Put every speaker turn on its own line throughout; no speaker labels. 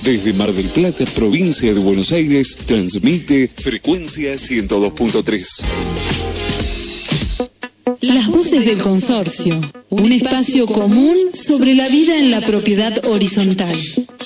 Desde Mar del Plata, provincia de Buenos Aires, transmite Frecuencia 102.3.
Las voces del consorcio, un espacio común sobre la vida en la propiedad horizontal.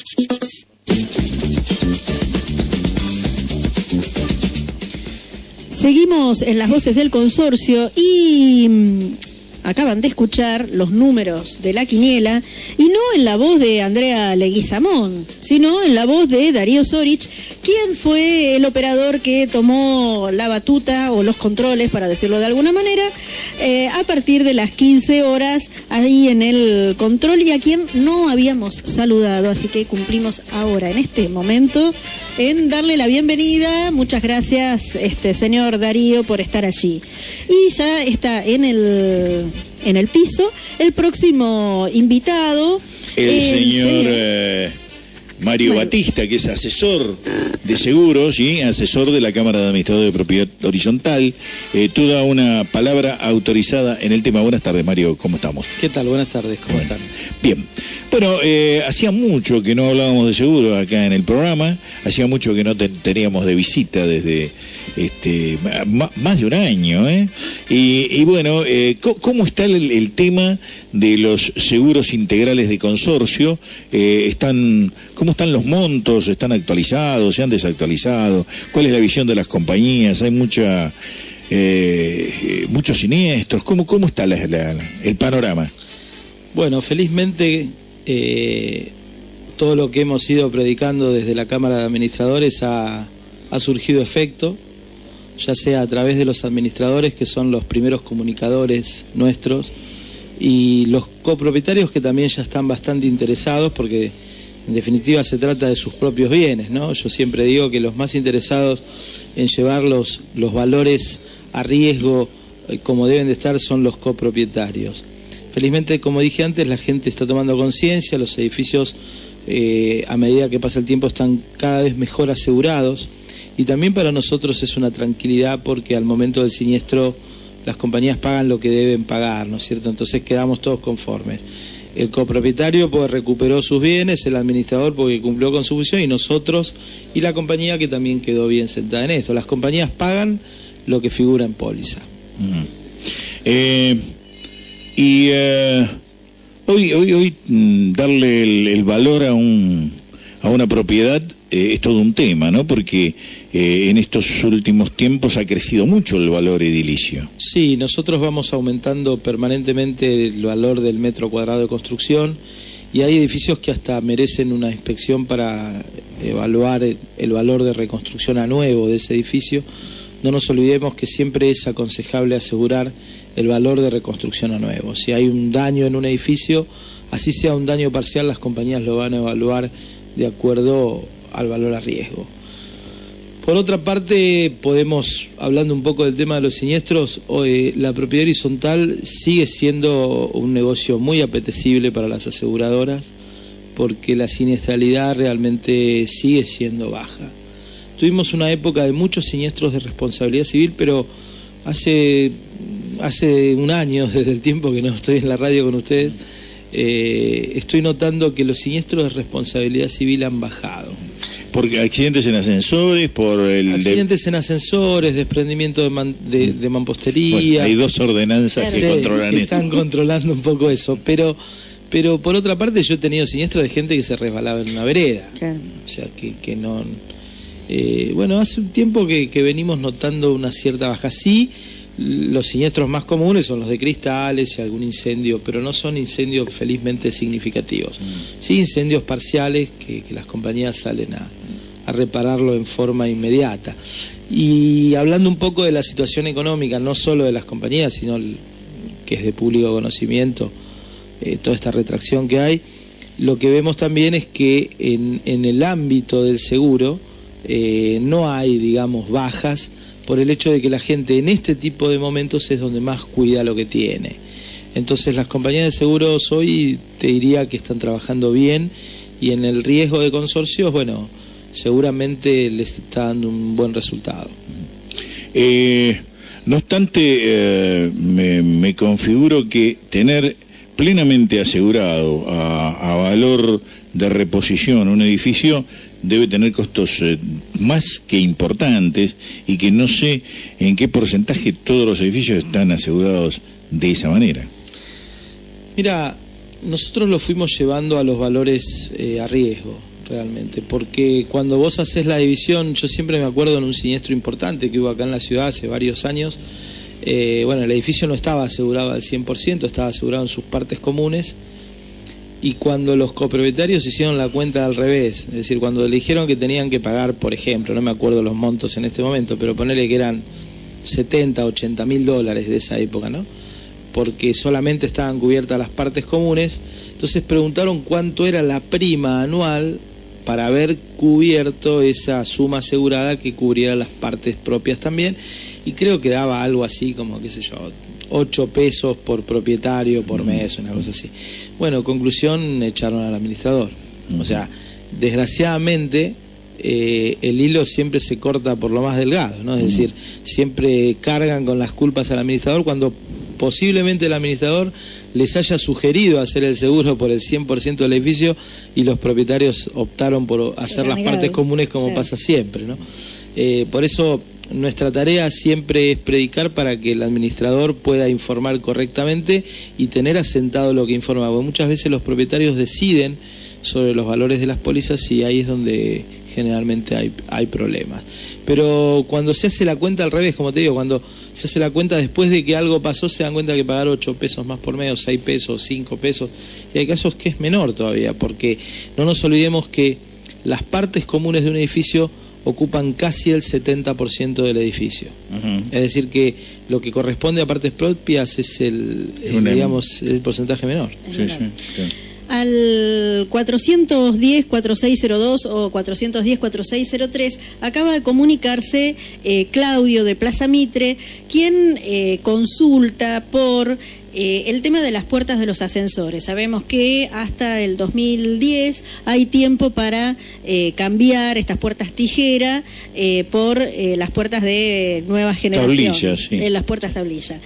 Seguimos en las voces del consorcio y acaban de escuchar los números de la quiniela, y no en la voz de Andrea Leguizamón, sino en la voz de Darío Sorich, quien fue el operador que tomó la batuta o los controles, para decirlo de alguna manera, a partir de las 15 horas ahí en el control, y a quien no habíamos saludado, así que cumplimos ahora en este momento en darle la bienvenida. Muchas gracias, señor Darío, por estar allí. Y ya está en el piso el próximo invitado,
el señor Mario Batista, que es asesor de seguros, ¿sí? Asesor de la Cámara de Administradores de Propiedad Horizontal, toda una palabra autorizada en el tema. Buenas tardes, Mario, ¿cómo estamos?
¿Qué tal? Buenas tardes, ¿cómo están?
Bien. Bueno, hacía mucho que no hablábamos de seguros acá en el programa, hacía mucho que no teníamos de visita desde más de un año, ¿eh? Y bueno, ¿cómo está el tema de los seguros integrales de consorcio? ¿Cómo están los montos? ¿Están actualizados? ¿Se han desactualizado? ¿Cuál es la visión de las compañías? Hay muchos siniestros. ¿Cómo está el panorama?
Bueno, felizmente todo lo que hemos ido predicando desde la Cámara de Administradores ha surgido efecto, ya sea a través de los administradores, que son los primeros comunicadores nuestros, y los copropietarios, que también ya están bastante interesados, porque en definitiva se trata de sus propios bienes, ¿no? Yo siempre digo que los más interesados en llevar los valores a riesgo como deben de estar son los copropietarios. Felizmente, como dije antes, la gente está tomando conciencia, los edificios a medida que pasa el tiempo están cada vez mejor asegurados, y también para nosotros es una tranquilidad, porque al momento del siniestro las compañías pagan lo que deben pagar, ¿no es cierto? Entonces quedamos todos conformes. El copropietario pues recuperó sus bienes, el administrador porque cumplió con su función, y nosotros y la compañía, que también quedó bien sentada en esto. Las compañías pagan lo que figura en póliza.
Hoy darle el valor a una propiedad es todo un tema, ¿no? Porque en estos últimos tiempos ha crecido mucho el valor edilicio.
Sí, nosotros vamos aumentando permanentemente el valor del metro cuadrado de construcción, y hay edificios que hasta merecen una inspección para evaluar el valor de reconstrucción a nuevo de ese edificio. No nos olvidemos que siempre es aconsejable asegurar el valor de reconstrucción a nuevo. Si hay un daño en un edificio, así sea un daño parcial, las compañías lo van a evaluar de acuerdo al valor a riesgo. Por otra parte, podemos, hablando un poco del tema de los siniestros, hoy la propiedad horizontal sigue siendo un negocio muy apetecible para las aseguradoras, porque la siniestralidad realmente sigue siendo baja. Tuvimos una época de muchos siniestros de responsabilidad civil, pero hace un año, desde el tiempo que no estoy en la radio con ustedes, estoy notando que los siniestros de responsabilidad civil han bajado.
Porque accidentes en ascensores,
en ascensores, desprendimiento de mampostería.
Bueno, hay dos ordenanzas que controlan eso.
Están controlando un poco eso, pero por otra parte yo he tenido siniestros de gente que se resbalaba en una vereda. Claro. O sea, que no... bueno, hace un tiempo que venimos notando una cierta baja. Sí, los siniestros más comunes son los de cristales y algún incendio, pero no son incendios felizmente significativos. Sí, incendios parciales que las compañías salen a repararlo en forma inmediata. Y hablando un poco de la situación económica, no solo de las compañías, sino que es de público conocimiento, toda esta retracción que hay, lo que vemos también es que en el ámbito del seguro no hay, digamos, bajas, por el hecho de que la gente en este tipo de momentos es donde más cuida lo que tiene. Entonces las compañías de seguros hoy te diría que están trabajando bien, y en el riesgo de consorcios, bueno, seguramente les está dando un buen resultado.
No obstante, me configuro que tener plenamente asegurado a valor de reposición un edificio, debe tener costos más que importantes, y que no sé en qué porcentaje todos los edificios están asegurados de esa manera.
Mira, nosotros lo fuimos llevando a los valores a riesgo, realmente, porque cuando vos haces la división, yo siempre me acuerdo en un siniestro importante que hubo acá en la ciudad hace varios años. Bueno, el edificio no estaba asegurado al 100%, estaba asegurado en sus partes comunes, y cuando los copropietarios hicieron la cuenta al revés, es decir, cuando le dijeron que tenían que pagar, por ejemplo, no me acuerdo los montos en este momento, pero ponele que eran 70, 80 mil dólares de esa época, ¿no? Porque solamente estaban cubiertas las partes comunes, entonces preguntaron cuánto era la prima anual para haber cubierto esa suma asegurada que cubriera las partes propias también, y creo que daba algo así como, qué sé yo, 8 pesos por propietario por mes, una cosa así. Bueno, conclusión, echaron al administrador. O sea, desgraciadamente, el hilo siempre se corta por lo más delgado, ¿no? Es decir, siempre cargan con las culpas al administrador cuando posiblemente el administrador les haya sugerido hacer el seguro por el 100% del edificio y los propietarios optaron por hacer las partes comunes, como pasa siempre, ¿no? Por eso nuestra tarea siempre es predicar para que el administrador pueda informar correctamente y tener asentado lo que informa, porque muchas veces los propietarios deciden sobre los valores de las pólizas y ahí es donde generalmente hay problemas. Pero cuando se hace la cuenta al revés, como te digo, cuando se hace la cuenta después de que algo pasó, se dan cuenta que pagar 8 pesos más por mes, 6 pesos, 5 pesos, y hay casos que es menor todavía, porque no nos olvidemos que las partes comunes de un edificio ocupan casi el 70% del edificio. Es decir, que lo que corresponde a partes propias es el porcentaje menor.
Sí.
Al 410-4602 o 410-4603 acaba de comunicarse Claudio de Plaza Mitre, quien consulta por el tema de las puertas de los ascensores. Sabemos que hasta el 2010 hay tiempo para cambiar estas puertas tijera por las puertas de nueva generación.
Tablilla, sí.
Las puertas tablilla.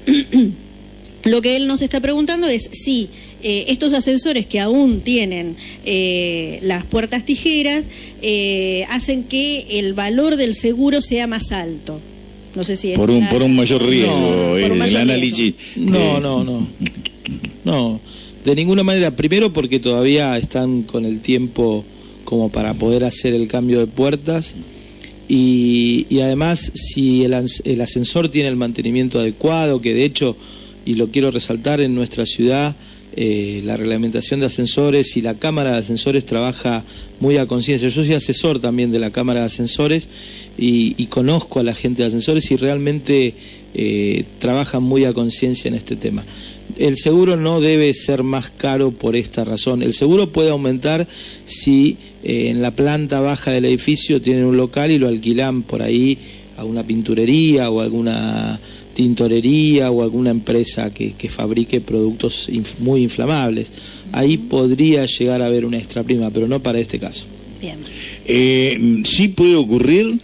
Lo que él nos está preguntando es si estos ascensores que aún tienen las puertas tijeras hacen que el valor del seguro sea más alto. No sé si es
por un mayor riesgo,
el
análisis.
No, de ninguna manera. Primero porque todavía están con el tiempo como para poder hacer el cambio de puertas, y además si el ascensor tiene el mantenimiento adecuado, que de hecho, y lo quiero resaltar, en nuestra ciudad la reglamentación de ascensores y la Cámara de Ascensores trabaja muy a conciencia. Yo soy asesor también de la Cámara de Ascensores y conozco a la gente de ascensores y realmente trabajan muy a conciencia en este tema. El seguro no debe ser más caro por esta razón. El seguro puede aumentar si en la planta baja del edificio tienen un local y lo alquilan por ahí a una pinturería o alguna tintorería o alguna empresa que fabrique productos muy inflamables. Ahí podría llegar a haber una extra prima, pero no para este caso.
Bien.
Sí puede ocurrir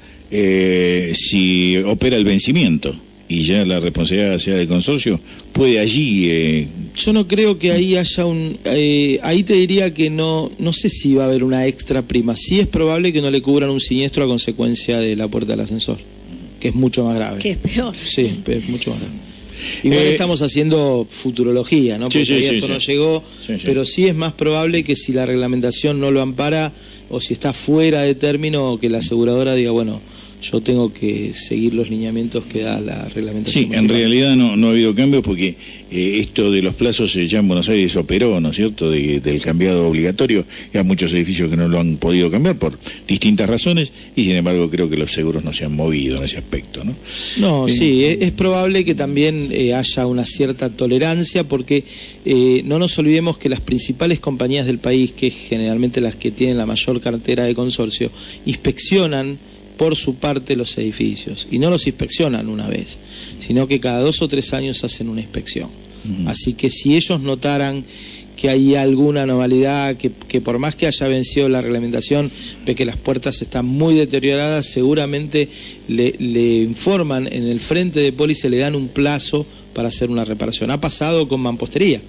si opera el vencimiento y ya la responsabilidad sea del consorcio, puede allí...
Yo no creo que ahí haya ahí te diría que no sé si va a haber una extra prima. Sí es probable que no le cubran un siniestro a consecuencia de la puerta del ascensor, que es mucho más grave.
Que es peor.
Sí, es mucho más grave. Igual estamos haciendo futurología, ¿no? Porque esto no llegó, pero sí es más probable que si la reglamentación no lo ampara o si está fuera de término, que la aseguradora diga, bueno, yo tengo que seguir los lineamientos que da la reglamentación.
Sí, en realidad no ha habido cambios porque esto de los plazos ya en Buenos Aires operó, ¿no es cierto?, del cambiado obligatorio. Hay muchos edificios que no lo han podido cambiar por distintas razones y sin embargo creo que los seguros no se han movido en ese aspecto, ¿no?
No, sí, es probable que también haya una cierta tolerancia porque no nos olvidemos que las principales compañías del país, que generalmente las que tienen la mayor cartera de consorcio, inspeccionan por su parte los edificios, y no los inspeccionan una vez, sino que cada 2 o 3 años hacen una inspección. Así que si ellos notaran que hay alguna anormalidad, que por más que haya vencido la reglamentación, ve que las puertas están muy deterioradas, seguramente le informan en el frente de póliza, le dan un plazo para hacer una reparación. Ha pasado con mampostería.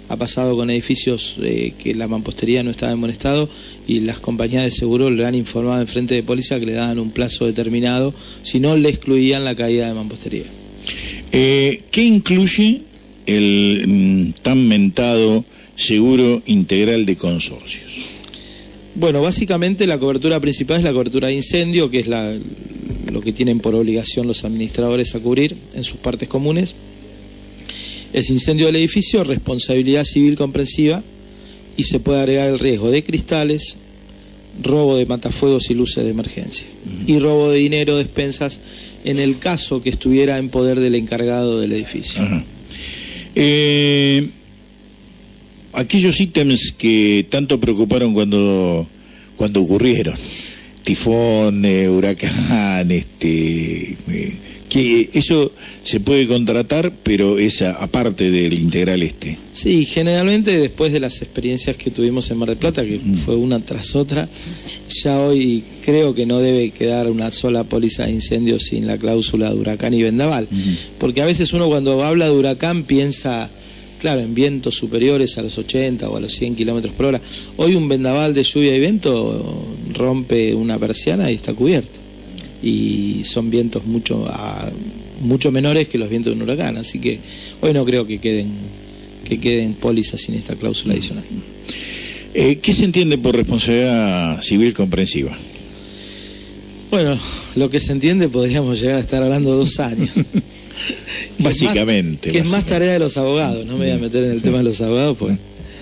Ha pasado con edificios que la mampostería no estaba en buen estado y las compañías de seguro le han informado en frente de póliza que le daban un plazo determinado, si no le excluían la caída de mampostería.
¿Qué incluye el tan mentado seguro integral de consorcios?
Bueno, básicamente la cobertura principal es la cobertura de incendio, que es lo que tienen por obligación los administradores a cubrir en sus partes comunes. Es incendio del edificio, responsabilidad civil comprensiva, y se puede agregar el riesgo de cristales, robo de matafuegos y luces de emergencia, y robo de dinero, despensas, en el caso que estuviera en poder del encargado del edificio. Aquellos ítems que tanto preocuparon cuando ocurrieron, tifón, huracán, que eso se puede contratar, pero es aparte del integral este. Sí, generalmente después de las experiencias que tuvimos en Mar del Plata, que fue una tras otra, ya hoy creo que no debe quedar una sola póliza de incendio sin la cláusula de huracán y vendaval, porque a veces uno cuando habla de huracán piensa, claro, en vientos superiores a los 80 o a los 100 kilómetros por hora. Hoy un vendaval de lluvia y viento rompe una persiana y está cubierto. Y son vientos mucho menores que los vientos de un huracán. Así que hoy no creo que queden pólizas sin esta cláusula adicional.
¿Qué se entiende por responsabilidad civil comprensiva?
Bueno, lo que se entiende podríamos llegar a estar hablando 2 años.
Básicamente.
Que es más tarea de los abogados, no me voy a meter en el tema de los abogados, pues.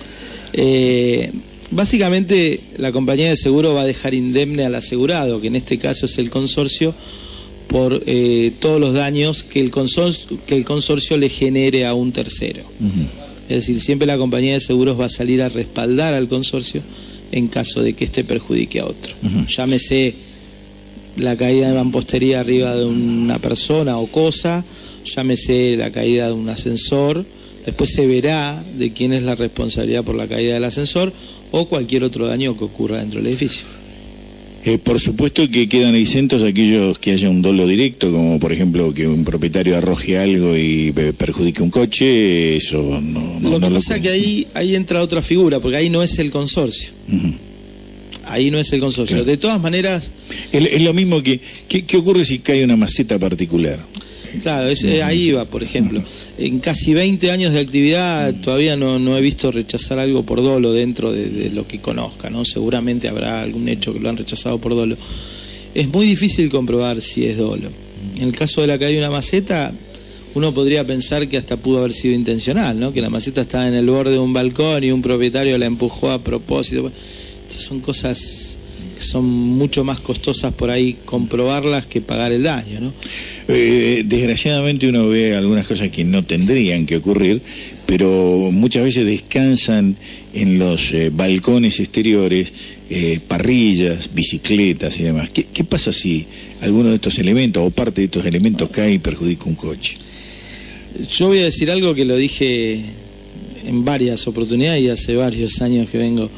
Básicamente la compañía de seguro va a dejar indemne al asegurado, que en este caso es el consorcio, por todos los daños que el consorcio le genere a un tercero. Es decir, siempre la compañía de seguros va a salir a respaldar al consorcio en caso de que éste perjudique a otro. Llámese la caída de mampostería arriba de una persona o cosa, llámese la caída de un ascensor, después se verá de quién es la responsabilidad por la caída del ascensor o cualquier otro daño que ocurra dentro del edificio.
Por supuesto que quedan exentos aquellos que haya un dolo directo, como por ejemplo que un propietario arroje algo y perjudique un coche, eso no.
Lo que pasa es que ahí entra otra figura, porque ahí no es el consorcio. Ahí no es el consorcio. Claro. De todas maneras...
Es lo mismo que... ¿Qué ocurre si cae una maceta particular?
Claro, ahí va, por ejemplo. En casi 20 años de actividad todavía no he visto rechazar algo por dolo dentro de lo que conozca, ¿no? Seguramente habrá algún hecho que lo han rechazado por dolo. Es muy difícil comprobar si es dolo. En el caso de la caída de una maceta, uno podría pensar que hasta pudo haber sido intencional, ¿no? Que la maceta estaba en el borde de un balcón y un propietario la empujó a propósito. Estas son cosas que son mucho más costosas por ahí comprobarlas que pagar el daño, ¿no?
Desgraciadamente uno ve algunas cosas que no tendrían que ocurrir, pero muchas veces descansan en los balcones exteriores, parrillas, bicicletas y demás. ¿Qué pasa si alguno de estos elementos o parte de estos elementos cae y perjudica un coche?
Yo voy a decir algo que lo dije en varias oportunidades y hace varios años que vengo.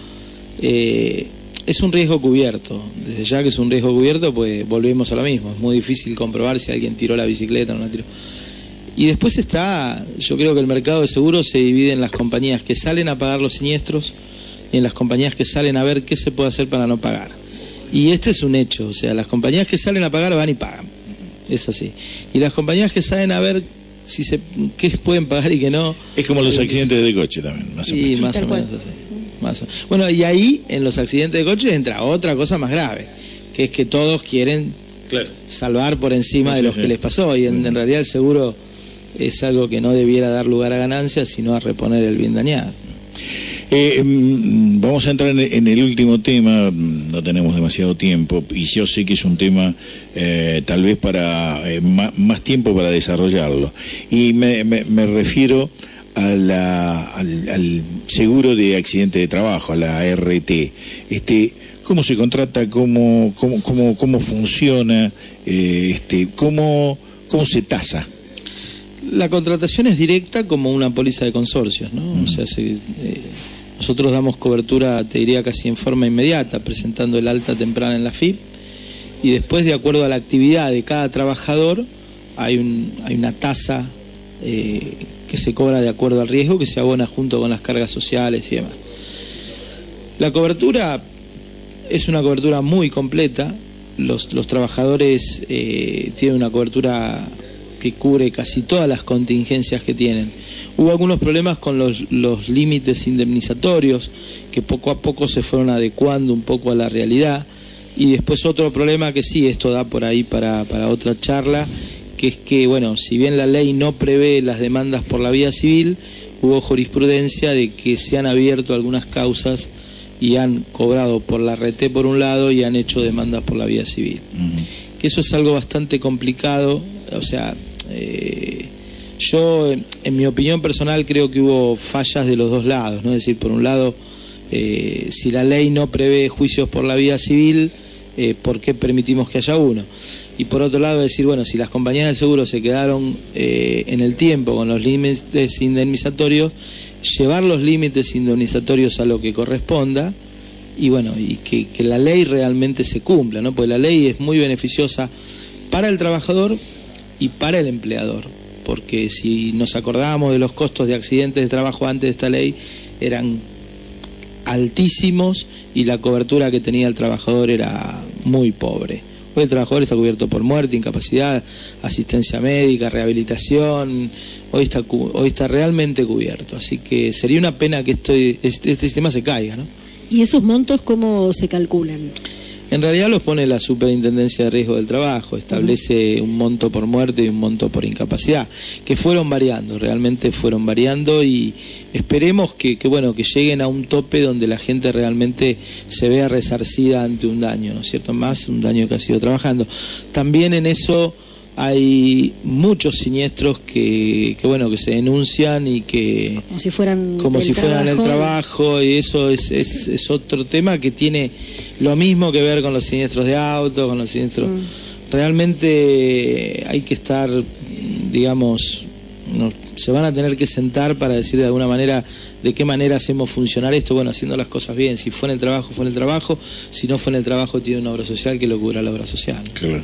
Es un riesgo cubierto. Desde ya que es un riesgo cubierto, pues volvemos a lo mismo. Es muy difícil comprobar si alguien tiró la bicicleta o no la tiró. Y después yo creo que el mercado de seguros se divide en las compañías que salen a pagar los siniestros y en las compañías que salen a ver qué se puede hacer para no pagar. Y este es un hecho. O sea, las compañías que salen a pagar van y pagan. Es así. Y las compañías que salen a ver qué pueden pagar y qué no...
Es como los accidentes de coche también, más o menos.
Sí, más o menos así. Bueno, y ahí en los accidentes de coches entra otra cosa más grave, que es que todos quieren salvar por encima de los que les pasó, y en realidad el seguro es algo que no debiera dar lugar a ganancias, sino a reponer el bien dañado.
Vamos a entrar en el último tema, no tenemos demasiado tiempo, y yo sé que es un tema tal vez para más tiempo para desarrollarlo, y me refiero al seguro de accidente de trabajo, a la RT. ¿Cómo se contrata? ¿Cómo funciona? ¿Cómo se tasa?
La contratación es directa como una póliza de consorcios, ¿no? O sea, nosotros damos cobertura, te diría casi en forma inmediata, presentando el alta temprana en la FIP, y después, de acuerdo a la actividad de cada trabajador, hay una tasa que se cobra de acuerdo al riesgo, que se abona junto con las cargas sociales y demás. La cobertura es una cobertura muy completa. Los trabajadores tienen una cobertura que cubre casi todas las contingencias que tienen. Hubo algunos problemas con los límites indemnizatorios que poco a poco se fueron adecuando un poco a la realidad, y después otro problema que sí, esto da por ahí para otra charla, que es que, bueno, si bien la ley no prevé las demandas por la vía civil, hubo jurisprudencia de que se han abierto algunas causas y han cobrado por la RT por un lado y han hecho demandas por la vía civil. Que eso es algo bastante complicado. O sea, yo en mi opinión personal creo que hubo fallas de los dos lados, ¿no? Es decir, por un lado, si la ley no prevé juicios por la vía civil, ¿por qué permitimos que haya uno? Y por otro lado decir, bueno, si las compañías de seguro se quedaron en el tiempo con los límites indemnizatorios, llevar los límites indemnizatorios a lo que corresponda, y bueno, y que la ley realmente se cumpla, ¿no? Porque la ley es muy beneficiosa para el trabajador y para el empleador, porque si nos acordamos de los costos de accidentes de trabajo antes de esta ley, eran altísimos y la cobertura que tenía el trabajador era muy pobre. Hoy el trabajador está cubierto por muerte, incapacidad, asistencia médica, rehabilitación. Hoy está realmente cubierto, así que sería una pena que este sistema se caiga, ¿no?
¿Y esos montos cómo se calculan?
En realidad los pone la Superintendencia de Riesgo del Trabajo, establece un monto por muerte y un monto por incapacidad, que fueron variando, realmente fueron variando, y esperemos que lleguen a un tope donde la gente realmente se vea resarcida ante un daño, ¿no es cierto? Más un daño que ha sido trabajando. También en eso hay muchos siniestros que se denuncian y que
como si fueran
el trabajo, y eso es otro tema que tiene lo mismo que ver con los siniestros de auto, con los siniestros. Realmente hay que estar, digamos, se van a tener que sentar para decir de alguna manera de qué manera hacemos funcionar esto. Bueno, haciendo las cosas bien. Si fue en el trabajo, fue en el trabajo. Si no fue en el trabajo, tiene una obra social que lo cubra la obra social.
Claro.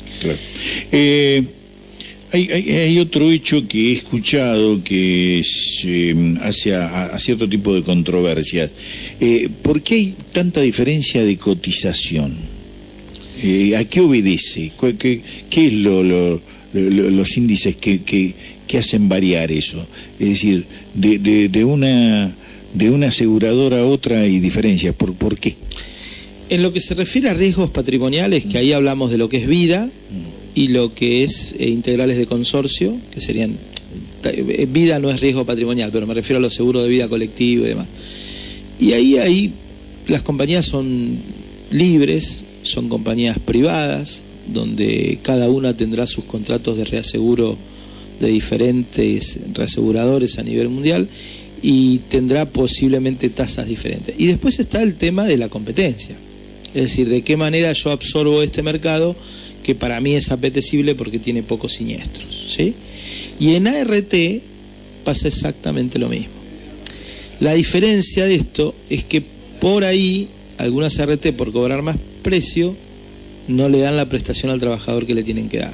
Hay otro hecho que he escuchado que hace a cierto tipo de controversias. ¿Por qué hay tanta diferencia de cotización? ¿A qué obedece? ¿Qué es los índices que hacen variar eso? Es decir, de una aseguradora a otra hay diferencias. ¿Por qué?
En lo que se refiere a riesgos patrimoniales, que ahí hablamos de lo que es vida y lo que es integrales de consorcio, que serían... Vida no es riesgo patrimonial, pero me refiero a los seguros de vida colectivo y demás. Y ahí las compañías son libres, son compañías privadas, donde cada una tendrá sus contratos de reaseguro de diferentes reaseguradores a nivel mundial y tendrá posiblemente tasas diferentes. Y después está el tema de la competencia. Es decir, de qué manera yo absorbo este mercado que para mí es apetecible porque tiene pocos siniestros, ¿sí? Y en ART pasa exactamente lo mismo. La diferencia de esto es que por ahí algunas ART, por cobrar más precio, no le dan la prestación al trabajador que le tienen que dar.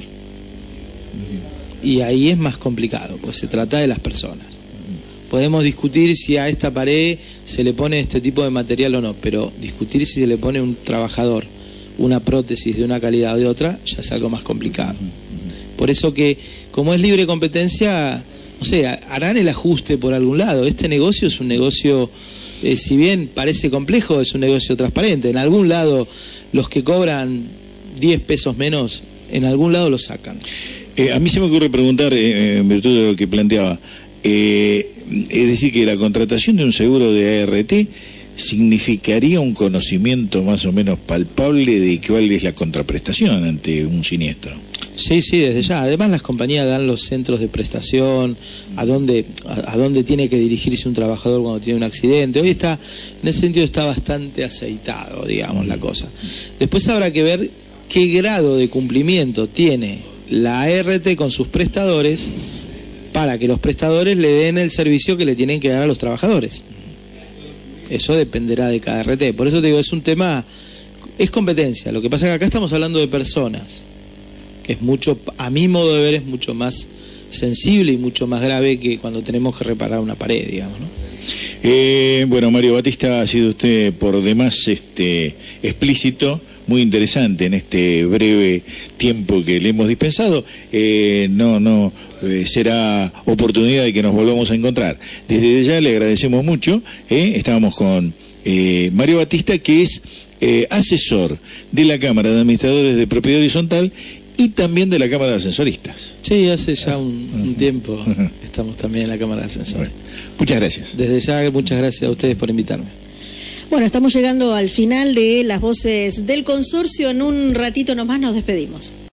Y ahí es más complicado, pues se trata de las personas. Podemos discutir si a esta pared se le pone este tipo de material o no, pero discutir si se le pone un trabajador una prótesis de una calidad o de otra ya es algo más complicado. Por eso que, como es libre competencia, no sé, harán el ajuste por algún lado. Este negocio es un negocio, si bien parece complejo, es un negocio transparente. En algún lado, los que cobran 10 pesos menos, en algún lado lo sacan.
A mí se me ocurre preguntar, en virtud de lo que planteaba, es decir, que la contratación de un seguro de ART significaría un conocimiento más o menos palpable de cuál es la contraprestación ante un siniestro.
Sí, desde ya. Además, las compañías dan los centros de prestación, a dónde tiene que dirigirse un trabajador cuando tiene un accidente. Hoy está, en ese sentido, está bastante aceitado, digamos, la cosa. Después habrá que ver qué grado de cumplimiento tiene la ART con sus prestadores para que los prestadores le den el servicio que le tienen que dar a los trabajadores. Eso dependerá de cada RT. Por eso te digo, es un tema, es competencia. Lo que pasa es que acá estamos hablando de personas, que es mucho, a mi modo de ver, es mucho más sensible y mucho más grave que cuando tenemos que reparar una pared, digamos, ¿no?
Bueno, Mario Batista, ha sido usted por demás explícito, muy interesante en este breve tiempo que le hemos dispensado. Será oportunidad de que nos volvamos a encontrar. Desde ya le agradecemos mucho. Estábamos con Mario Batista, que es asesor de la Cámara de Administradores de Propiedad Horizontal y también de la Cámara de Ascensoristas.
Sí, hace ya un tiempo estamos también en la Cámara de Ascensores.
Muchas gracias.
Desde ya, muchas gracias a ustedes por invitarme.
Bueno, estamos llegando al final de Las Voces del Consorcio. En un ratito nomás nos despedimos.